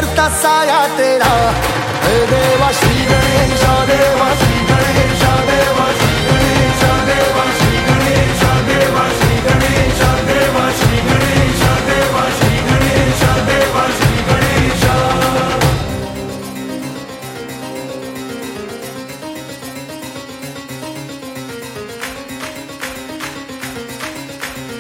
करता साया तेरा, हे देवा श्री गणेशा देवा।